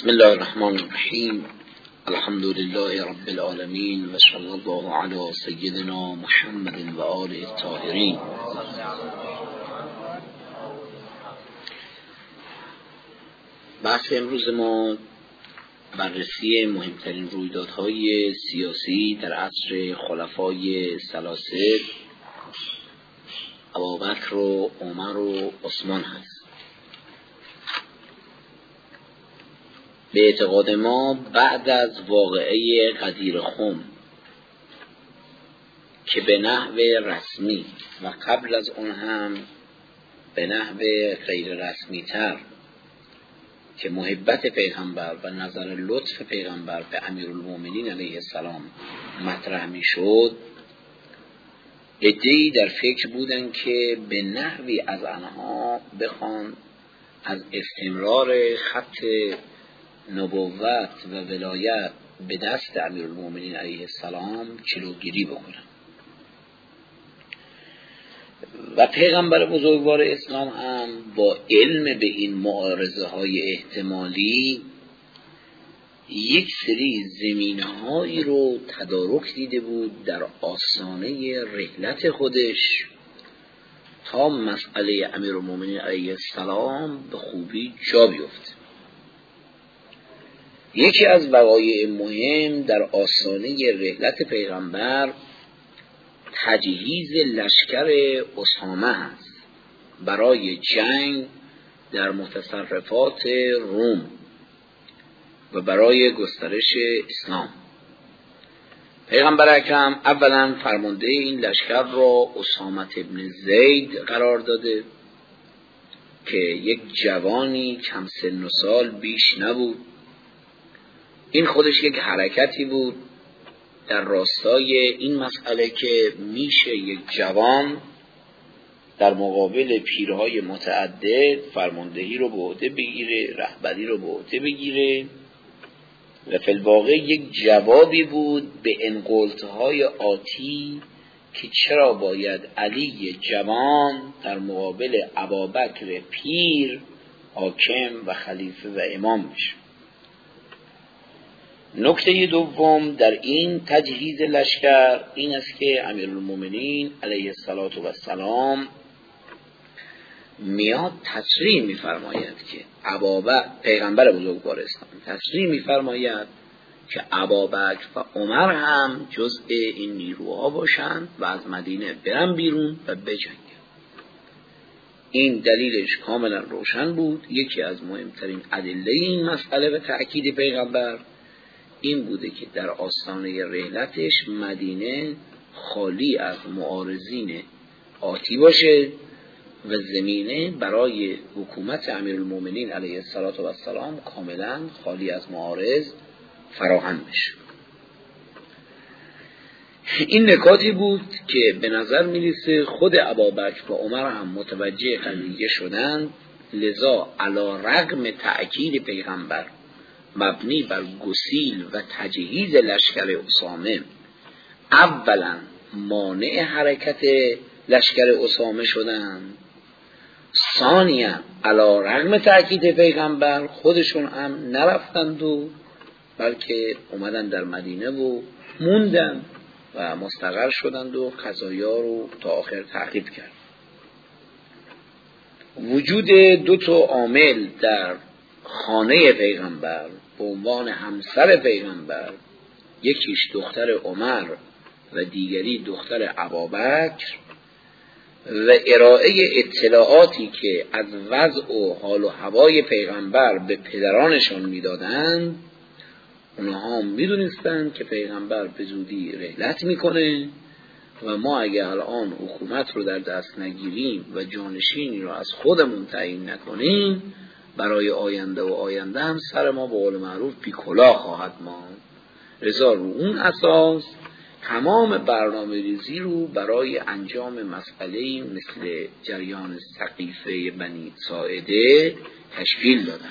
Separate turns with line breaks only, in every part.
بسم الله الرحمن الرحیم. الحمد لله رب العالمین و صلی الله علی سیدنا محمد و آله الطاهرین. بحث امروز ما بررسی مهمترین رویدادهای سیاسی در عصر خلفای ثلاثه ابوبکر و عمر و عثمان هست. به اعتقاد ما بعد از واقعه غدیر خم که به نحو رسمی و قبل از اون هم به نحو غیر رسمی تر که محبت پیغمبر و نظر لطف پیغمبر به امیرالمومنین علیه السلام مطرح می شد، عده‌ای در فکر بودن که به نحوی از آنها بخوان از استمرار خط نبوت و ولایت به دست امیرالمومنین علیه السلام جلوگیری بکنن. و پیغمبر بزرگوار اسلام هم با علم به این معارضه های احتمالی یک سری زمینه‌هایی رو تدارک دیده بود در آستانه رحلت خودش تا مسئله امیرالمومنین علیه السلام به خوبی جا بیفته. یکی از وقایع مهم در آستانه رحلت پیغمبر تجهیز لشکر اسامه است برای جنگ در متصرفات روم و برای گسترش اسلام. پیغمبر اکرم اولا فرمانده این لشکر را اسامه ابن زید قرار داده که یک جوانی کم سن و سال بیش نبود. این خودش یک حرکتی بود در راستای این مسئله که میشه یک جوان در مقابل پیرهای متعدد فرماندهی رو به عهده بگیره، رهبری رو به عهده بگیره و فی الواقع یک جوابی بود به انقلتهای آتی که چرا باید علی جوان در مقابل ابوبکر پیر حاکم و خلیفه و امام بشه. نکته دوم در این تجهیز لشکر این است که امیرالمومنین علیه السلام میاد تصریح می‌فرماید که پیغمبر بزرگوار اسلام تصریح می‌فرماید که ابوبکر و عمر هم جزء این نیروها باشند و از مدینه برن بیرون و بجنگن. این دلیلش کاملا روشن بود. یکی از مهمترین ادله این مسئله و تأکید پیغمبر این بوده که در آستانه رحلتش مدینه خالی از معارضین آتی باشه و زمینه برای حکومت امیرالمومنین علیه السلام کاملا خالی از معارض فراهم بشه. این نکاتی بود که به نظر میرسه خود ابوبکر و عمر هم متوجه قضیه شدند. لذا علی رغم تأکید پیغمبر مبنی بر گسیل و تجهیز لشکر اسامه اولا مانع حرکت لشکر اسامه شدند، ثانیا علی رغم تأکید پیغمبر خودشون هم نرفتند و بلکه اومدن در مدینه و موندن و مستقر شدند و قضایا رو تا آخر تعقیب کرد. وجود دو تا عامل در خانه پیغمبر به عنوان همسر پیغمبر، یکیش دختر عمر و دیگری دختر ابوبکر، و ارائه اطلاعاتی که از وضع و حال و هوای پیغمبر به پدرانشان میدادند، اونها میدونستند که پیغمبر به زودی رحلت میکنه و ما اگه الان حکومت رو در دست نگیریم و جانشینی رو از خودمون تعیین نکنیم برای آینده و آینده هم سر ما به قول معروف بی‌کلاه خواهد ماند. لذا رو اون اساس تمام برنامه ریزی رو برای انجام مسئله‌ای مثل جریان سقیفه بنی ساعده تشکیل دادن.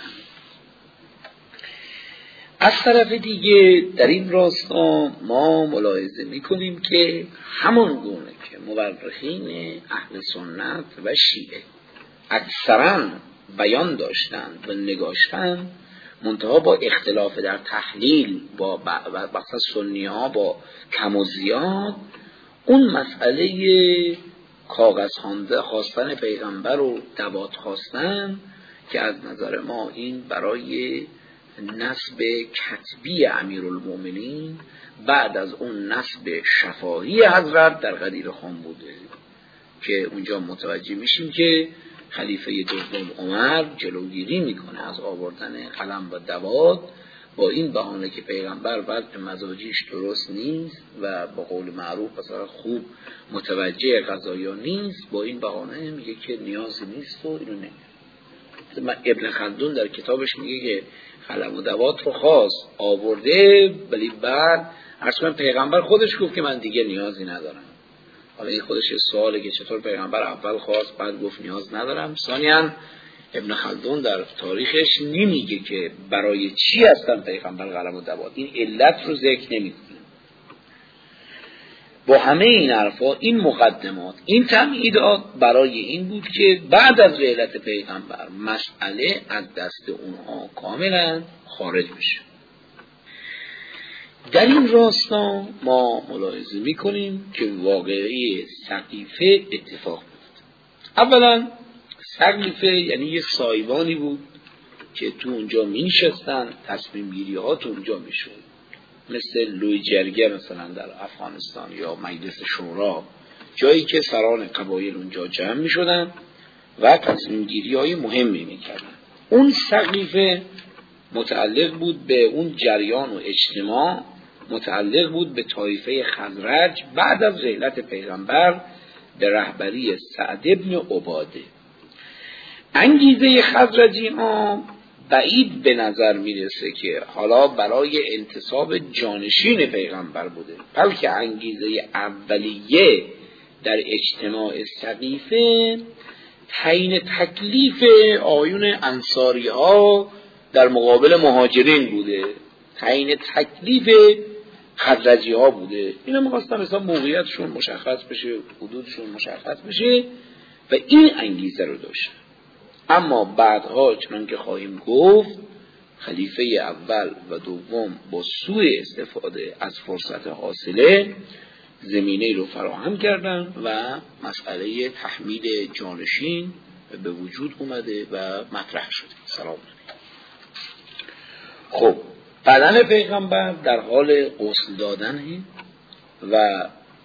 از طرف دیگه در این راستا ما ملاحظه می‌کنیم که همان گونه که مورخین اهل سنت و شیعه اکثراً بیان داشتند و نگاشتند، منتها با اختلاف در تحلیل با بحث سنی ها با کم و زیاد، اون مسئله کاغذ خواستن پیغمبر و دوات خواستن که از نظر ما این برای نسب کتبی امیرالمومنین بعد از اون نسب شفاهی حضرت در غدیر خان بوده، که اونجا متوجه میشیم که خلیفه دوم عمر جلوگیری میکنه از آوردن قلم و دوات با این بهانه که پیغمبر وضع مزاجیش درست نیست و با قول معروف مثلا خوب متوجه قضایا نیست، با این بهانه میگه که نیازی نیست و اینو نمیگه. ابن خلدون در کتابش میگه که قلم و دوات رو خواست آورده، ولی بعد اصلا پیغمبر خودش گفت که من دیگه نیازی ندارم. حالا این خودش سواله که چطور پیغمبر اول خواست بعد گفت نیاز ندارم. ثانیاً ابن خلدون در تاریخش نمیگه که برای چی هستن پیغمبر قلم و دوات، این علت رو ذکر نمیکنه. با همه این حرفا، این مقدمات، این تمهیدات برای این بود که بعد از رحلت پیغمبر مسئله از دست اونها کاملا خارج بشه. در این راستا ما ملاحظه میکنیم که واقعی سقیفه اتفاق میفته. اولا سقیفه یعنی یه سایبانی بود که تو اونجا مینشستن، تصمیم گیری ها تو اونجا میشد، مثل لوی جرگه مثلا در افغانستان یا مجلس شورا، جایی که سران قبایل اونجا جمع میشدن و تصمیم گیری های مهمی میکردن. اون سقیفه متعلق بود به اون جریان و اجتماع، متعلق بود به طایفه خزرج بعد از رحلت پیغمبر به رهبری سعد ابن عباده. انگیزه خزرجی ها بعید به نظر میرسه که حالا برای انتصاب جانشین پیغمبر بوده، بلکه انگیزه اولیه در اجتماع سقیفه تعیین تکلیف آیون انصاری ها در مقابل مهاجرین بوده، تعیین تکلیف خزرجی ها بوده. اینا می‌خواستن مثلا موقعیتشون مشخص بشه، حدودشون مشخص بشه و این انگیزه رو داشت. اما بعدها چنان که خواهیم گفت خلیفه اول و دوم با سوء استفاده از فرصت حاصله زمینه رو فراهم کردن و مسئله تحمیل جانشین به وجود اومده و مطرح شده. سلام علیکم. خب بدن پیغمبر در حال غسل دادنه و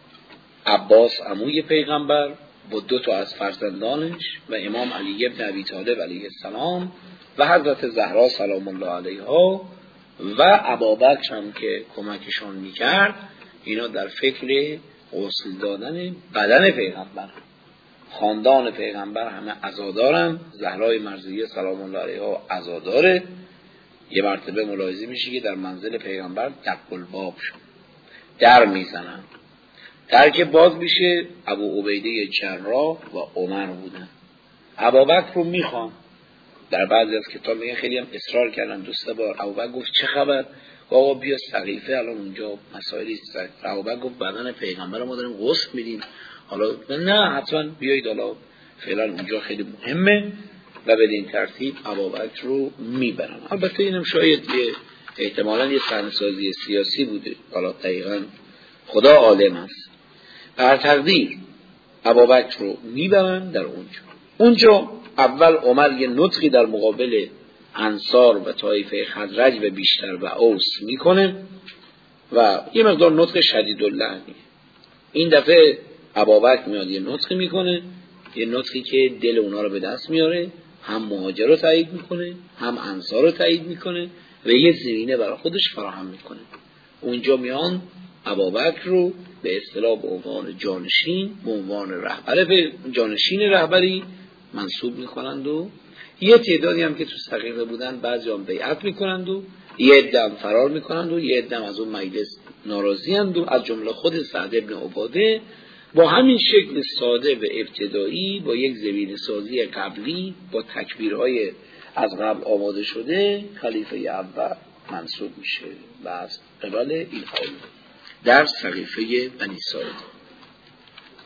عباس عموی پیغمبر با 2 از فرزندانش و امام علی ابن ابی طالب علیه السلام و حضرت زهرا سلام الله علیها و ابابکر هم که کمکشان میکرد، اینا در فکر غسل دادن بدن پیغمبر. خاندان پیغمبر همه عزادارن، زهرای مرضیه سلام الله علیها عزاداره. یه مرتبه ملاحظه میشه که در منزل پیغمبر دق الباب شد، در میزنن، در که باز میشه ابو عبیده جراح و عمر بودن. ابابکر رو میخوان، در بعضی از کتاب میگن خیلی هم اصرار کردن 2-3 بار. ابوبکر گفت چه خبر؟ آقا بیا سقیفه الان اونجا مسائلی است. ابوبکر گفت بدن پیغمبر ما داریم غسل میدیم، حالا نه حتما بیایید، حالا فعلا اونجا خیلی مهمه و بدین ترتیب ابوبکر رو میبرن. البته اینم شاید یه احتمالاً یه صحنه‌سازی سیاسی بوده، حالا دقیقاً خدا عالم است. بر تقدیر ابوبکر رو میبرن در اونجا اول عمر یه نطقی در مقابل انصار و طایفه خزرج و بیشتر و اوس میکنه و یه مقدار نطق شدیداللحنی. این دفعه ابوبکر میاد یه نطقی میکنه، یه نطقی که دل اونا رو به دست میاره، هم مهاجر رو تایید میکنه هم انصار رو تایید میکنه و یه زمینه برای خودش فراهم میکنه. اونجا میان ابوبکر رو به اصطلاح به عنوان جانشین، به عنوان رهبر جانشین رهبری منصوب میکنند و یه تعدادی هم که تو سقیفه بودن بعضی هم بیعت میکنند و یه عده هم فرار میکنند و یه عده هم از اون مجلس ناراضی اند و از جمله خود سعد ابن عباده با همین شکل ساده و ابتدایی با یک زمینه سازی قبلی با تکبیرهای از قبل آماده شده خلیفه اول منصوب میشه و از قبل این حال در سقیفه بنی ساعد.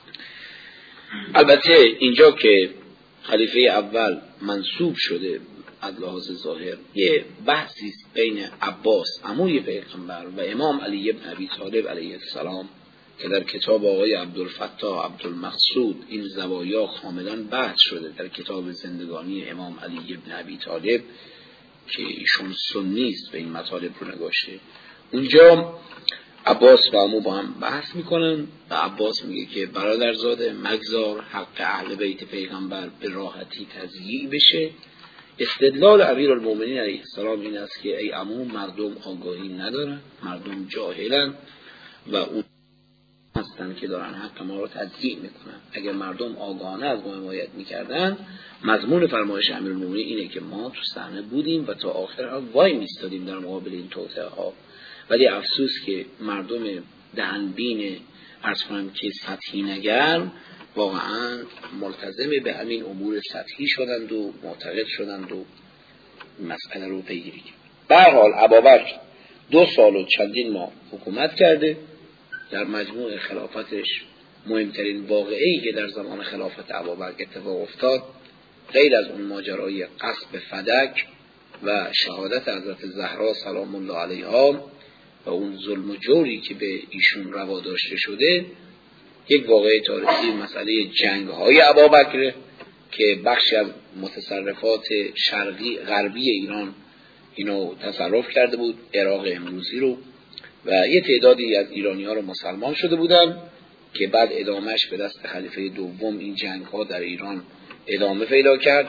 البته اینجا که خلیفه اول منصوب شده از لحاظ ظاهر یه بحثی است بین عباس عموی پیغمبر و امام علی بن ابی طالب علیه السلام که در کتاب آقای عبدالفتاح عبدالمقصود این زوایا کاملا بحث شده. در کتاب زندگانی امام علی بن ابی طالب که ایشون سنی است به این مطالب رو نگاشته، اونجا عباس و عمو با هم بحث میکنن و عباس میگه که برادرزاده مگذار حق اهل بیت پیغمبر به راحتی تضییع بشه. استدلال امیرالمومنین علیه السلام این است که ای عمو مردم آگاهی ندارن، مردم جاهلن و اون هستن که دارن حق ما رو تضییع میکنن. اگر مردم آگاهانه از ما حمایت میکردن، مضمون فرمایش امیرالمومنین اینه که ما تو صحنه بودیم و تا آخر وای میستادیم در مقابل این توطئه ها، ولی افسوس که مردم دهنبین عرض کنم که سطحی نگر واقعا ملتزم به همین امور سطحی شدند و معتقد شدند و مسئله رو پیگیری کرد. به هر حال ابابکر 2 سال و چندین ماه حکومت کرده. در مجموع خلافتش مهمترین واقعه‌ای که در زمان خلافت ابابکر اتفاق افتاد، غیر از اون ماجرای غصب فدک و شهادت حضرت زهرا سلام الله علیها و اون ظلم و جوری که به ایشون روا داشته شده، یک واقعه تاریخی مسئله جنگ‌های ابابکر که بخشی از متصرفات شرقی غربی ایران اینو تصرف کرده بود، عراق امروزی رو، و یه تعدادی از ایرانی‌ها رو مسلمان شده بودن که بعد ادامهش به دست خلیفه دوم این جنگ‌ها در ایران ادامه پیدا کرد.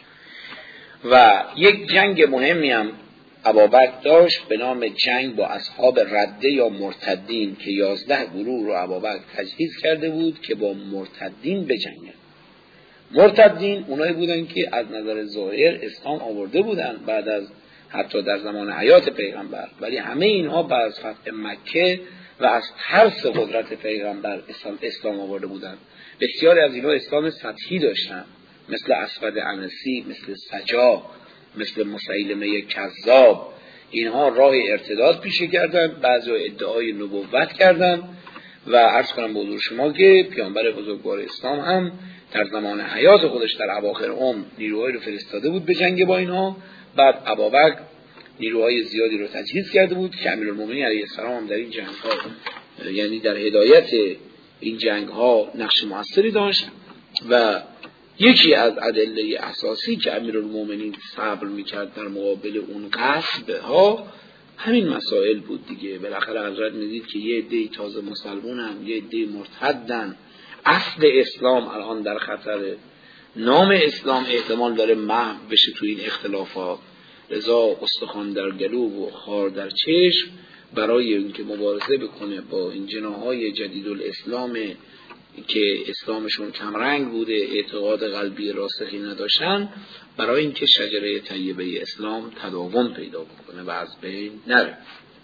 و یک جنگ مهمی هم ابابکر داشت به نام جنگ با اصحاب رده یا مرتدین که 11 گروه رو ابابکر تجهیز کرده بود که با مرتدین بجنگن. مرتدین اونایی بودن که از نظر ظاهر اسلام آورده بودن بعد از حتی در زمان حیات پیغمبر، ولی همه اینها بعد از فتح مکه و از ترس قدرت پیغمبر اسلام آورده بودن. بسیاری از اینها اسلام سطحی داشتن، مثل اسود عنسی، مثل سجا، مثل مسیلمه کذاب. اینها راه ارتداد پیشه کردن، بعضی ادعای نبوت کردن و عرض کنم به حضور شما که پیامبر بزرگوار اسلام هم در زمان حیات خودش در اواخر عمر نیروهایی رو فرستاده بود به جنگ با اینها. بعد ابابکر نیروهای زیادی رو تجهیز کرده بود که امیرالمومنین علیه السلام هم در این جنگ ها یعنی در هدایت این جنگ ها نقش موثری داشت. و یکی از ادله اساسی که امیرالمومنین صبر میکرد در مقابل اون غصب ها همین مسائل بود دیگه. بالاخره حضرت میدید که یه عده تازه مسلمونن، یه عده مرتدن، اصل اسلام الان در خطره، نام اسلام احتمال داره محو بشه تو این اختلافات. لذا استخوان در گلو و خار در چشم برای اینکه مبارزه بکنه با این جناحای جدید الاسلام که اسلامشون کمرنگ بوده، اعتقاد قلبی راسخی نداشتن، برای اینکه شجره طیبه اسلام تداوم پیدا بکنه و از بین نره.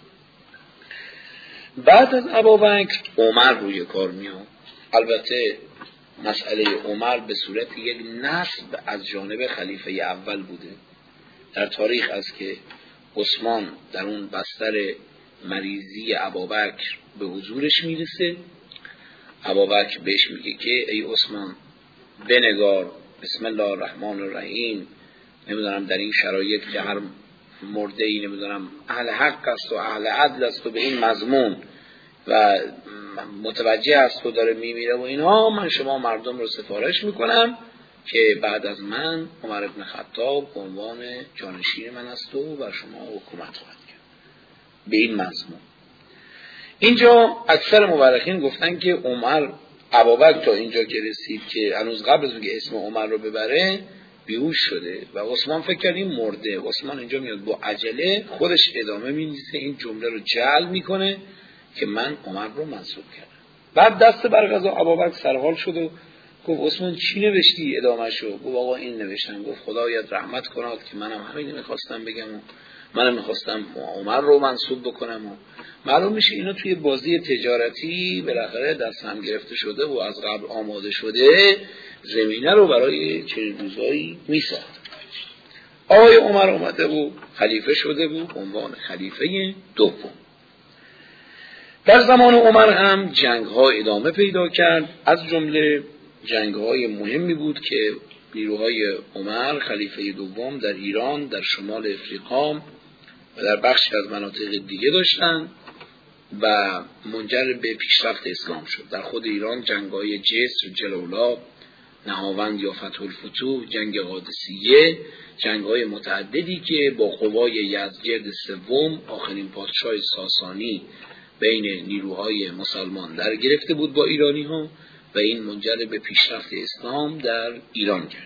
بعد از ابابکر عمر روی کار میاد. البته مسئله عمر به صورت یک نسب از جانب خلیفه اول بوده. در تاریخ است که عثمان در اون بستر مریضی ابابکر به حضورش میرسه. ابابکر بهش میگه که ای عثمان بنگار، بسم الله الرحمن الرحیم، نمیدونم در این شرایط که هر مرده ای نمیدونم اهل حق است و اهل عدل است و به این مضمون و متوجه است و داره میمیره و اینها، من شما مردم رو سفارش میکنم که بعد از من عمر ابن خطاب به عنوان جانشین من است و بر شما حکومت خواهد کرد به این مضمون. اینجا اکثر مورخین گفتن که عمر ابابکر تا اینجا که رسید که هنوز قبل از اینکه اسم عمر رو ببره بیهوش شده و عثمان فکر کرد این مرده. عثمان اینجا میاد با عجله خودش ادامه می‌نویسه، این جمله رو جعل میکنه که من عمر رو منصوب کردم. بعد دست بر قضا ابابکر سرحال شد و گفت عثمان چی نوشتی؟ ادامه شو. گفت آقا این نوشتم. گفت خدایت رحمت کناد که منم همین میخواستم بگم و منم میخواستم عمر رو منصوب بکنم. و معلوم میشه اینا توی بازی تجارتی بالاخره دست هم گرفته شده و از قبل آماده شده، زمینه رو برای چنین روزایی میساخت. آقای عمر اومده و خلیفه شده بود، عنوان خلیفه دوم. در زمان عمر هم جنگ ها ادامه پیدا کرد. از جمله جنگ های مهمی بود که نیروهای عمر خلیفه دوم در ایران، در شمال افریقا و در بخشی از مناطق دیگه داشتن و منجر به پیشرفت اسلام شد. در خود ایران جنگ‌های جسر، جلولا، نهاوند یا فتح الفتوح، جنگ قادسیه، جنگ‌های متعددی که با قوای یزدگرد سوم آخرین پادشاه ساسانی بین نیروهای مسلمان در گرفته بود با ایرانی‌ها و این منجر به پیشرفت اسلام در ایران کرد.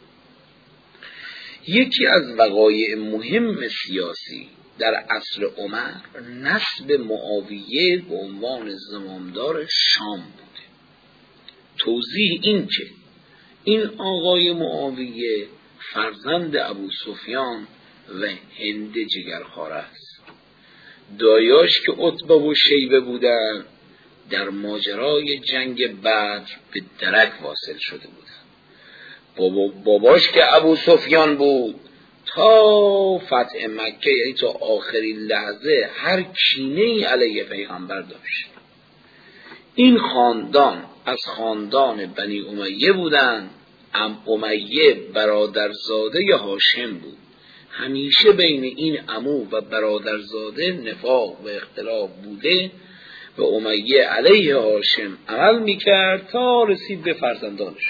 یکی از وقایع مهم سیاسی در عصر عمر نصب معاویه به عنوان زمامدار شام بوده. توضیح این که این آقای معاویه فرزند ابو سفیان و هند جگرخواره است. دایاش که عتبه و شیبه بودن در ماجرای جنگ بدر به درک واصل شده بودن. باباش که ابو سفیان بود تا فتح مکه، یعنی تا آخرین لحظه، هر کینه‌ای علیه پیغمبر داشت. این خاندان از خاندان بنی امیه بودن. امیه برادرزاده هاشم بود. همیشه بین این عمو و برادرزاده نفاق و اختلاف بوده و امیه علیه هاشم عمل میکرد تا رسید به فرزندانش.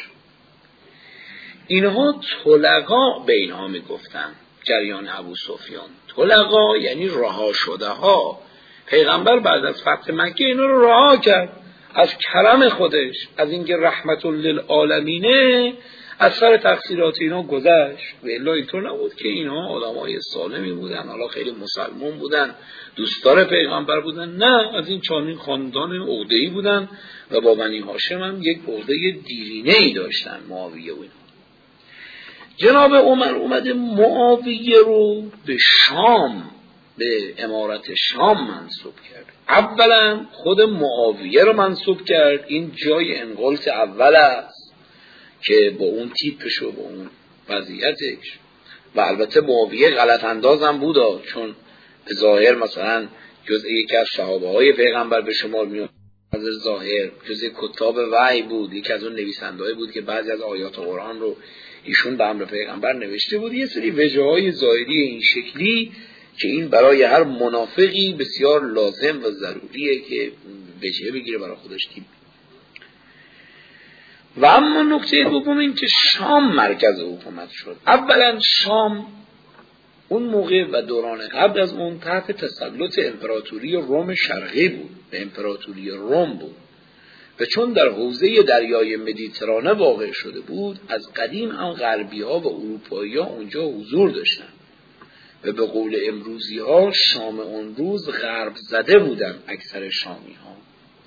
اینها طلقا به اینها میگفتن. جریان ابو سفیان طلقا یعنی رها شده ها. پیغمبر بعد از فتح مکه اینا رو رها کرد از کرم خودش، از اینکه رحمت للعالمینه، از سر تقصیرات اینا گذشت. و الا اینطور نبود که اینها آدمای سالمی بودن، حالا خیلی مسلمان بودن، دوستدار پیغمبر بودن. نه، از این چنین خاندان عقده‌ای بودن و با بنی هاشم هم یک عقده دیرینه‌ای داشتن، معاویه و اینا. جناب عمر اومده معاویه رو به شام، به امارت شام منصوب کرد. اولا خود معاویه رو منصوب کرد. این جای انقلت اول است که با اون تیپش و با اون وضعیتش، و البته معاویه غلط اندازم بودا، چون به ظاهر مثلا جزء یکی از صحابه های پیغمبر به شمار میاد، از ظاهر جزء کتاب وحی بود، یکی از اون نویسنده‌ای بود که بعضی از آیات قرآن رو ایشون به امر پیغمبر نوشته بود. یه سری وجه‌های ظاهری این شکلی که این برای هر منافقی بسیار لازم و ضروریه که وجهه بگیره برای خودش تیم. و اما نکته دوم این که شام مرکز حکومت شد. اولا شام اون موقع و دوران قبل از اون تحت تسلط امپراتوری روم شرقی بود، به امپراتوری روم بود، و چون در حوزه دریای مدیترانه واقع شده بود، از قدیم هم غربی ها و اروپایی ها اونجا حضور داشتن و به قول امروزی ها شام اون روز غرب زده بودن اکثر شامی ها.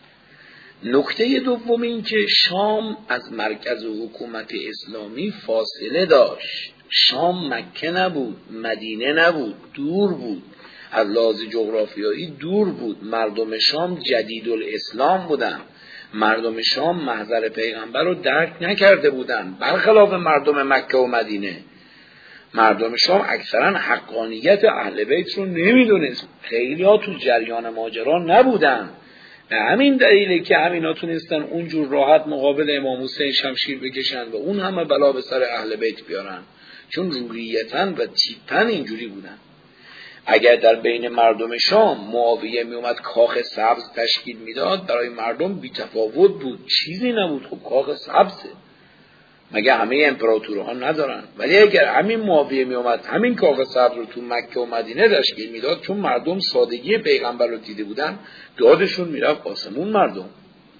نکته دوم این که شام از مرکز حکومت اسلامی فاصله داشت. شام مکه نبود، مدینه نبود، دور بود، از لحاظ جغرافیایی دور بود. مردم شام جدید الاسلام بودن، مردم شام محضر پیغمبر رو درک نکرده بودن، برخلاف مردم مکه و مدینه. مردم شام اکثرا حقانیت اهل بیت رو نمیدونست، خیلی ها تو جریان ماجرا نبودن. به همین دلیله که همینا تونستن اونجور راحت مقابل امام حسین شمشیر بکشن و اون همه بلا به سر اهل بیت بیارن، چون روحیتاً و تیپاً اینجوری بودن. اگر در بین مردم شام معاویه می اومد کاخ سبز تشکیل میداد، برای مردم بی تفاوت بود، چیزی نبود. خب کاخ سبزه، مگه همه امپراتورها ندارن؟ ولی اگر همین معاویه می اومد همین کاخ سبز رو تو مکه و مدینه تشکیل میداد، چون مردم سادگی پیغمبر رو دیده بودن، دادشون میرفت آسمون مردم.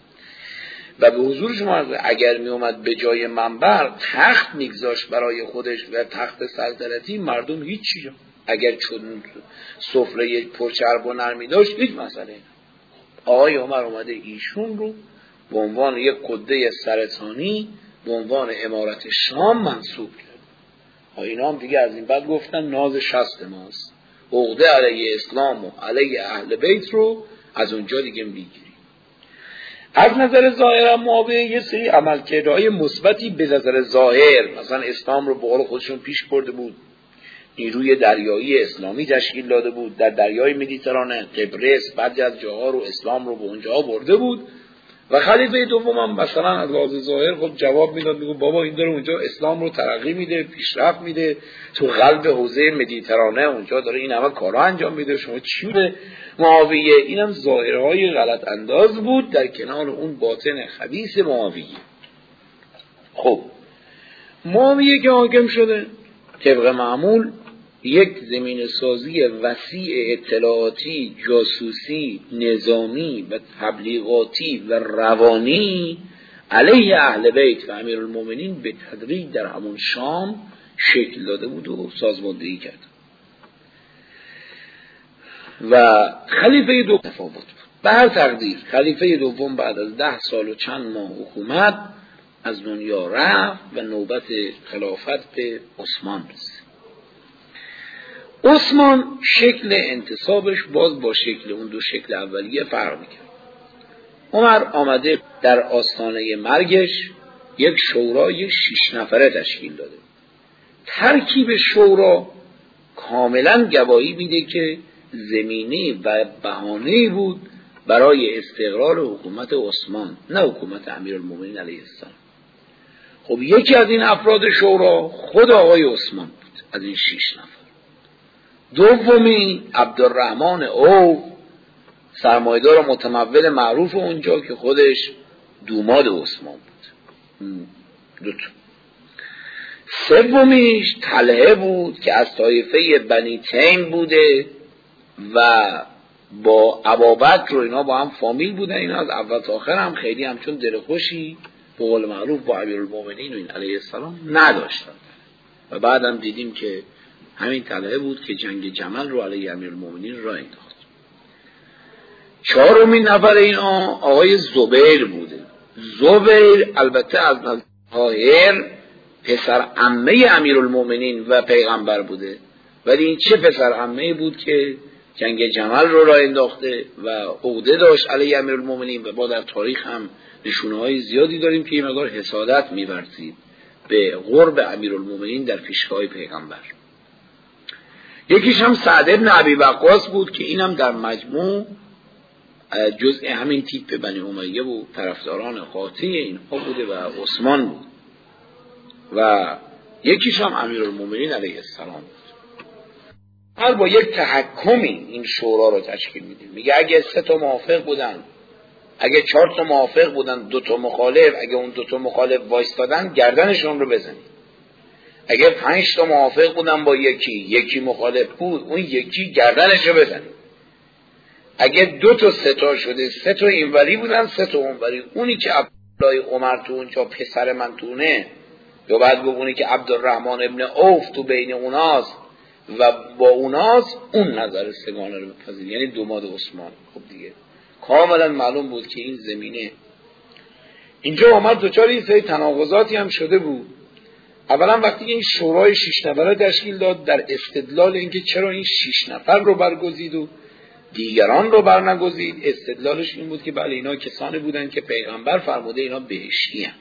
و به حضور شما اگر می اومد به جای منبر تخت میگذاشت برای خودش و تخت سلطنتی، مردم هیچی. اگر چون سفره پرچرب و نرمی داشت، هیچ مسئله. آقای عمر اومده ایشون رو به عنوان یک قده سرطانی به عنوان امارت شام منصوب کرد. اینا هم دیگه از این بعد گفتن ناز شست ماست، عقده علیه اسلام و علیه اهل بیت رو از اونجا دیگه میگیری. از نظر ظاهر معاویه یه سری عملکردهای مثبتی به نظر ظاهر، مثلا اسلام رو به قول خودشون پیش برده بود، نیروی دریایی اسلامی تشکیل داده بود در دریای مدیترانه، قبرس، بعضی از جاها رو اسلام رو به اونجا برده بود، و خلیفه دوم هم مثلا از لحاظ ظاهر خب جواب میداد، میگه بابا این داره اونجا اسلام رو ترقی میده، پیشرفت میده، تو قلب حوزه مدیترانه اونجا داره این همه کارا انجام میده، شما چی بوده معاویه؟ اینم ظاهرهای غلط انداز بود در کنار اون باطن خبیث معاویه. خب معاویه که حاکم شده، طبق معمول یک زمین سازی وسیع اطلاعاتی، جاسوسی، نظامی و تبلیغاتی و روانی علیه اهل بیت و امیرالمومنین به تدریج در همون شام شکل داده بود و سازماندهی کرد. و خلیفه دوم تفاوت بود. به هر تقدیر خلیفه دوم بعد از 10 سال و چند ماه حکومت از دنیا رفت و نوبت خلافت به عثمان رسید. عثمان شکل انتصابش باز با شکل اون دو شکل اولیه فرق میکرد. عمر آمده در آستانه مرگش یک شورای 6 نفره تشکیل داده. ترکیب شورا کاملا گواهی میده که زمینه و بهانه بود برای استقرار حکومت عثمان، نه حکومت امیرالمومنین علیه السلام. خب یکی از این افراد شورا خود آقای عثمان بود از این 6 نفر. دومی عبدالرحمن عوف، سرمایه‌دار متمول معروف اونجا که خودش دوماد عثمان بود. دوتا. سومیش طلحه بود که از طایفه بنی تیم بوده و با ابابکر رو اینا با هم فامیل بودن. اینا از اول تا آخر هم خیلی همچون دلخوشی به قول معروف با امیرالمومنین و این علیه السلام نداشتن. و بعدم دیدیم که همین طلحه بود که جنگ جمل رو علیه امیرالمومنین راه انداخت. چهارمین نفر این آقای زبیر بوده. زبیر البته از ظاهر پسر عمه امیرالمومنین و پیغمبر بوده، ولی این چه پسر عمه بود که جنگ جمل رو راه انداخته و عقده داشت علیه امیرالمومنین. و با در تاریخ هم نشونه‌های زیادی داریم که این مقدار حسادت می‌ورزید به قرب امیرالمومنین در پیشگاه پیغمبر. یکیش هم سعد بن ابی وقاص بود که اینم در مجموع جزء همین تیپ بنی امیه و طرفداران قاطع اینها بوده و عثمان بود. و یکیش هم امیرالمومنین علیه السلام بود. هر با یک تحکمی این شورا رو تشکیل میدیم. میگه اگه 3 تا موافق بودن، اگه 4 تا موافق بودن، 2 تا مخالف، اگه اون 2 تا مخالف وایستادن گردنشون رو بزنید. اگه 5 تا موافق بودن با یکی مخالف بود، اون یکی گردنش رو بزنید. اگه 2 تا 3 تا شده، 3 تا اینوری بودن 3 تا اونوری، اونی که عبدالله عمر تو اونجا پسر من تونه، یا بعد بگونی که عبدالرحمن ابن عوف تو بین اوناست و با اوناست، اون نظر سگانه رو بپذیر، یعنی دوماد عثمان. خب دیگه کاملا معلوم بود که این زمینه اینجا آمد دوچار این سری تناقضاتی هم شده بود. اولا وقتی این شورای 6 نفره تشکیل داد در استدلال اینکه چرا این 6 نفر رو برگزید و دیگران رو برنگزید، استدلالش این بود که بله اینا کسانی بودن که پیغمبر فرموده اینا بهشتی هستند.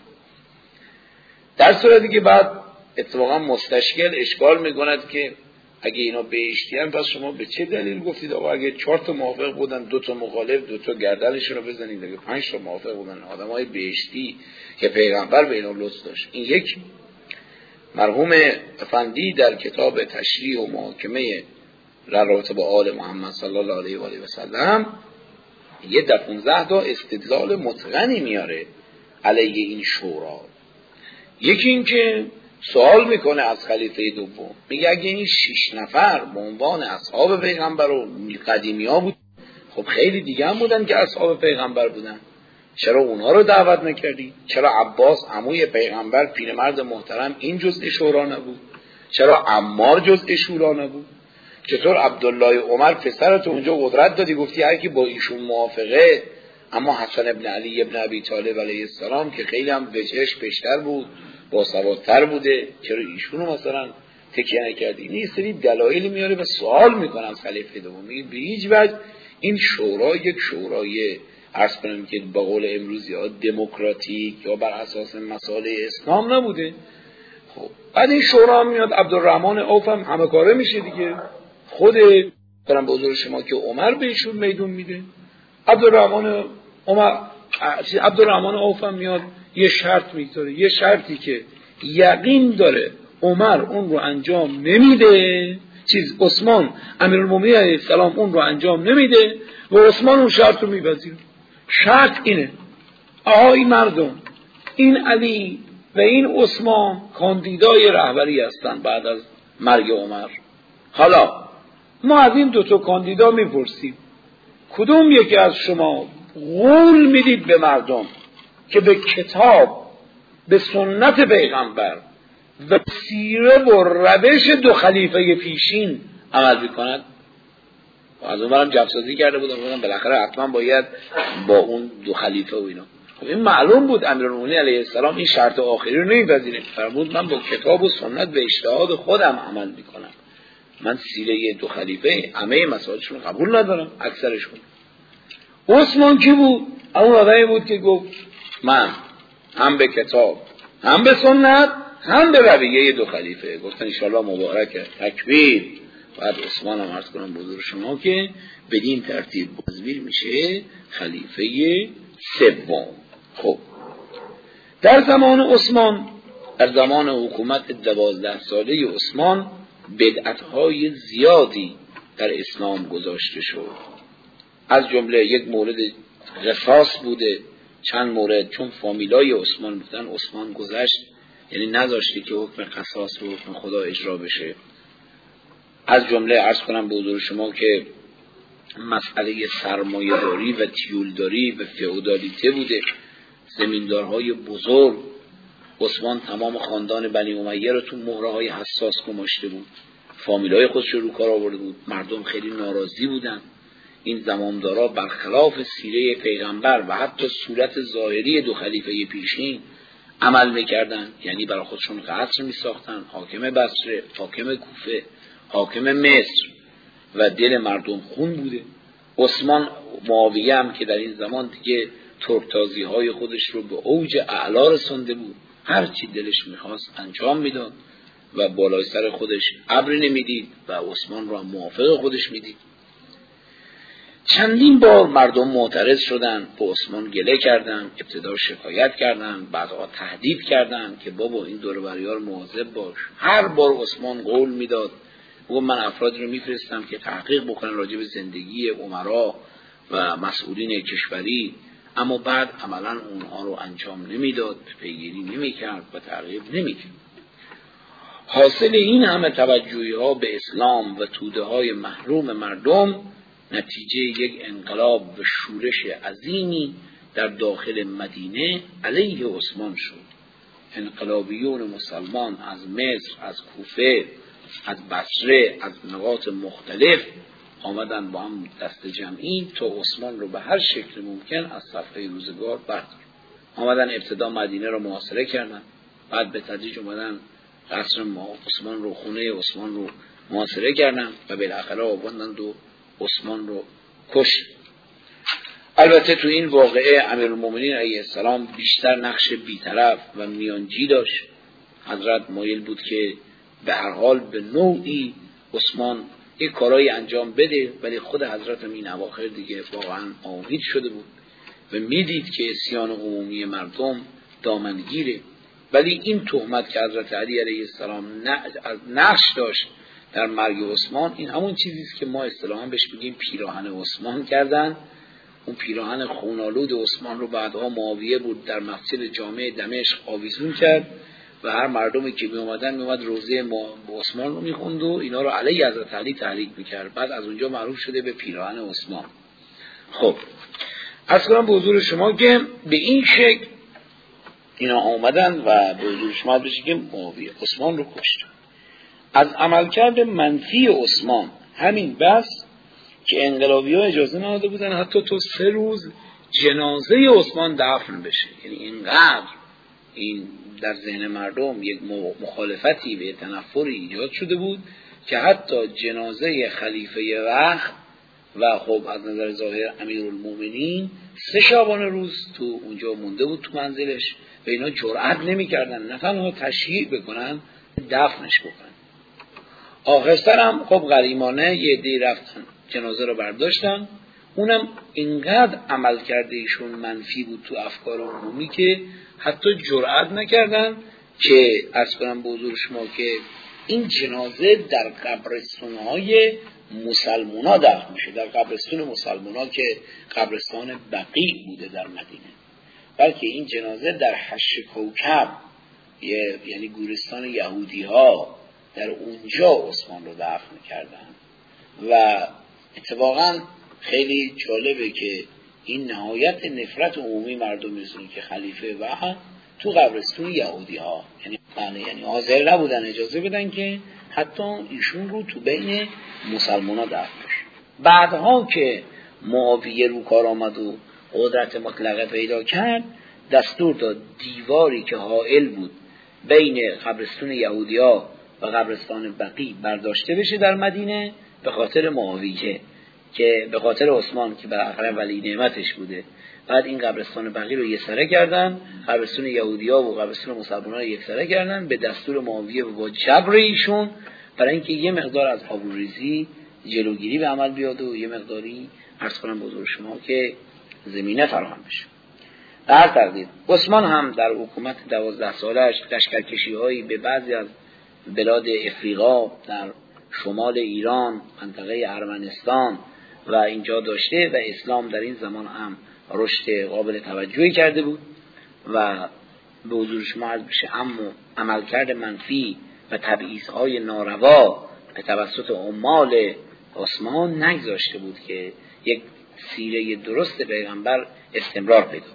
در صورتی که بعد اتفاقا مستشکل اشکال میکند که اگه اینا بهشتی هستند پس شما به چه دلیل گفتید آقا اگه 4 تا موافق بودن 2 تا مخالف 2 تا گردنشون رو بزنید، اگه 5 تا موافق بودن آدمای بهشتی که پیغمبر به اینا لطف داشت. این یک مرحوم افندی در کتاب تشریح و محاکمه رابطه با آل محمد صلی الله علیه و آله و سلم یه 15 تا استدلال متقنی میاره علیه این شورا. یکی این که سوال میکنه از خلیفه دوم، میگه اگه این 6 نفر به عنوان اصحاب پیغمبر و قدیمی ها بود، خب خیلی دیگه هم بودن که اصحاب پیغمبر بودن، چرا اونها رو دعوت نکردی؟ چرا عباس عموی پیغمبر پیرمرد محترم این جزء شورا نبود؟ چرا عمار جزء شورا نبود؟ چطور عبدالله عمر پسرت اونجا قدرت دادی گفتی هر کی با ایشون موافقه؟ اما حسن ابن علی ابن ابی طالب علیه السلام که خیلی هم وجهش پیشتر بود، باسوادتر بوده، چرا ایشونو مثلا تکیه نکردی؟ این یه سری دلایلی میاره و سوال میکنن خلیفه دوم. میگه به هیچ وجه این شورا یک شورای عرض کنم که با قول امروزی ها دموکراتیک یا بر اساس مسائل اسلام نبوده. خب بعد این شورا میاد عبدالرحمن عوف هم همه کاره میشه دیگه، خود برم به حضور شما که عمر بهشون میدون میده. عبدالرحمن عمر
عبدالرحمن عوف هم میاد یه شرط میگذاره، یه شرطی که یقین داره عمر اون رو انجام نمیده، عثمان امیرالمومنین علیه السلام اون رو انجام نمیده و عثمان اون شرط رو میپذیره. شرط اینه آهای مردم، این علی و این عثمان کاندیدای رهبری هستن بعد از مرگ عمر. حالا ما از این دوتا کاندیدا میپرسیم کدوم یکی از شما قول میدید به مردم که به کتاب، به سنت پیغمبر و سیره و روش دو خلیفه پیشین عمل میکند؟ از اون برم جفسازی کرده بودم بالاخره حتما باید با اون دو خلیفه و اینا. خب این معلوم بود امیرالمومنین علیه السلام این شرط آخری رو نمیپذیره. فرمود من با کتاب و سنت به اجتهاد خودم عمل میکنم، من سیره دو خلیفه همه مسائلشون قبول ندارم، اکثرشون. عثمان کی بود؟ اون آدمی بود که گفت من هم به کتاب هم به سنت هم به رویه دو خلیفه. گفتن انشاءالله مبارکه، تکبیر. بعد عثمان هم عرض کنم بزرگ شما که بدین ترتیب بازبیر میشه خلیفه سوم. خب در زمان عثمان، در زمان حکومت 12 ساله عثمان، بدعت‌های زیادی در اسلام گذاشته شد. از جمله یک مورد قصاص بوده، چند مورد، چون فامیلای عثمان بودن عثمان گذشت، یعنی نذاشتی که حکم قصاص و حکم خدا اجرا بشه. از جمله عرض کنم به حضور شما که مسئله سرمایه‌داری و تیولداری و فئودالیته بوده. زمیندارهای بزرگ، عثمان تمام خاندان بنی امیه رو تو مهره‌های حساس گماشته بود، فامیلای خودش رو کار آورده بود، مردم خیلی ناراضی بودن. این زمامدارا برخلاف سیره پیغمبر و حتی صورت ظاهری دو خلیفه پیشین عمل میکردن، یعنی برای خودشون قصر میساختن، حاکم بصره، حاکم کوفه، حاکم مصر، و دل مردم خون بوده. عثمان معاویه هم که در این زمان دیگه ترکتازی های خودش رو به اوج اعلا رسانده بود، هر چی دلش میخواست انجام میداد و بالای سر خودش ابری نمیدید و عثمان رو هم موافق خودش میدید. چندین بار مردم معترض شدن، به عثمان گله کردن، ابتدا شکایت کردن، بعدها تهدید کردن که بابا این دور و بریار مواظب باش. هر بار عثمان قول میداد، و من افراد رو میفرستم که تحقیق بکنن راجع به زندگی امرا و مسئولین کشوری، اما بعد عملا اونها رو انجام نمیداد، پیگیری نمیکرد و تعقیب نمیکرد. حاصل این همه توجهی ها به اسلام و توده های محروم مردم نتیجه یک انقلاب و شورش عظیمی در داخل مدینه علیه عثمان شد. انقلابیون مسلمان از مصر، از کوفه، از بصره، از نقاط مختلف آمدن با هم دست جمعی تا عثمان رو به هر شکل ممکن از صفحه روزگار بردارن. آمدن ابتدا مدینه رو محاصره کردن، بعد به تدریج آمدن قصر عثمان رو، خونه عثمان رو محاصره کردن و بالاخره آوردن و عثمان رو کشت. البته تو این واقعه امیرالمومنین علیه السلام بیشتر نقش بیطرف و میانجی داشت. حضرت مایل بود که به هر حال به نوعی عثمان یک کارایی انجام بده، ولی خود حضرت هم این اواخر دیگه واقعا آمید شده بود و میدید که اسیان عمومی مردم دامنگیره. ولی این تهمت که حضرت علی علیه السلام نقش داشت در مرگ عثمان، این همون چیزی است که ما اصطلاحاً بهش بگیم پیراهن عثمان کردن. اون پیراهن خونالود عثمان رو بعدها معاویه بود در مسجد جامع دمشق آویزون کرد و هر مردمی که می اومد روزه عثمان رو میخوند و اینا رو علیه حضرت علی تحریک میکرد. بعد از اونجا معروف شده به پیراهن عثمان. خب از کنم به حضور شما که به این شکل اینا آمدن و به حضور شما بشه که معاویه عثمان رو کشت. از عملکرد منفی عثمان همین بس که انقلابی ها اجازه نداده بودن حتی تو 3 روز جنازه عثمان دفن بشه. یعنی اینقدر این در ذهن مردم یک مخالفتی به تنفری ایجاد شده بود که حتی جنازه خلیفه وقت و خب از نظر ظاهر امیرالمومنین 3 شعبان روز تو اونجا مونده بود تو منزلش و اینا جرئت نمی‌کردن نه تنها تشییع بکنن، دفنش بکنن. آخر سر هم خب غریمانه یه عده‌ای رفتن جنازه رو برداشتن، اونم اینقدر عمل کرده ایشون منفی بود تو افکار عمومی که حتی جرئت نکردن که عرض کنم به حضور شما که این جنازه در قبرستان‌های مسلمونا دفن میشه، در قبرستان مسلمونا که قبرستان بقیع بوده در مدینه، بلکه این جنازه در حش کوکب یعنی گورستان یهودی ها در اونجا عثمان رو دفن کردن. و اتفاقا خیلی جالبه که این نهایت نفرت عمومی مردم میرسونه که خلیفه و تو قبرستون یهودی ها یعنی حاضر نبودن اجازه بدن که حتی ایشون رو تو بین مسلمان ها دفن بشه. بعدها که معاویه رو کار آمد و قدرت مطلقه پیدا کرد، دستور داد دیواری که حائل بود بین قبرستون یهودی ها و قبرستان بقیع برداشته بشه در مدینه، به خاطر معاویه که به خاطر عثمان که بالاخره ولی نعمتش بوده. بعد این قبرستان بقیع رو یکسره کردن، قبرستون یهودی‌ها و قبرستون مسلمان‌ها رو یکسره کردن به دستور معاویه و با جبر ایشون، برای اینکه یه مقدار از آبروریزی جلوگیری به عمل بیاد و یه مقداری عرض کنم به حضور شما که زمینه فراهم بشه. در تقدیر عثمان هم در حکومت 12 سالش لشکرکشی‌هایی به بعضی از بلاد افریقا در شمال ایران، منطقه ارمنستان و اینجا داشته و اسلام در این زمان هم رشد قابل توجهی کرده بود و به حضور شما عرض بشه اما عملکرد منفی و تبعیض‌های ناروا به توسط عمال عثمان نگذاشته بود که یک سیره درست پیغمبر استمرار پیدا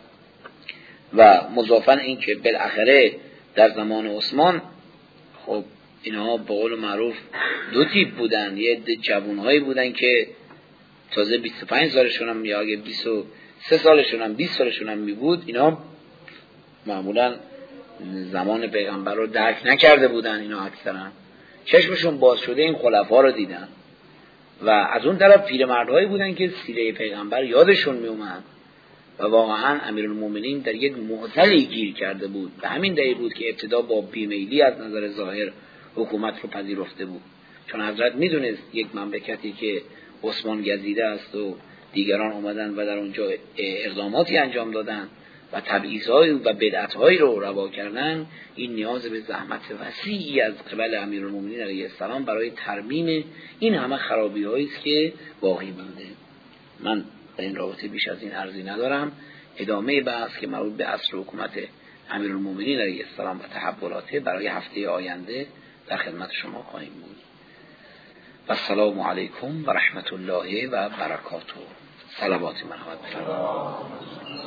و مضافاً این که بالاخره در زمان عثمان خب اینها به قول معروف دو تیپ بودن، یه عده جوانهایی بودن که تازه 25 سالشون هم یا اگه 23 سالشون هم 20 سالشون هم می بود، اینا معمولا زمان پیغمبر رو درک نکرده بودن، اینا اکثرا چشمشون باز شده این خلفا رو دیدن و از اون طرف پیرمردهایی بودن که سیره پیغمبر یادشون می اومد و واقعا امیرالمومنین در یک معضلی گیر کرده بود. به همین دلیل بود که ابتدا با بیمیلی از نظر ظاهر حکومت رو پذیرفته بود، چون حضرت میدونست یک مملکتی که عثمان گزیده است و دیگران اومدن و در اونجا اقداماتی انجام دادن و تبعیض‌های و بدعت‌هایی رو روا کردن، این نیاز به زحمت وسیعی از قبل امیرالمومنین علیه السلام برای ترمیم این همه خرابی‌هایی است که باقی مونده. من در این رابطه بیش از این عرضی ندارم. ادامه بحث که مربوط به عصر حکومت امیرالمومنین علیه السلام و تحولاته برای هفته آینده در خدمت شما خواهیم بود. و السلام علیکم و رحمت الله و برکاته. صلوات مرحمت بفرمایید.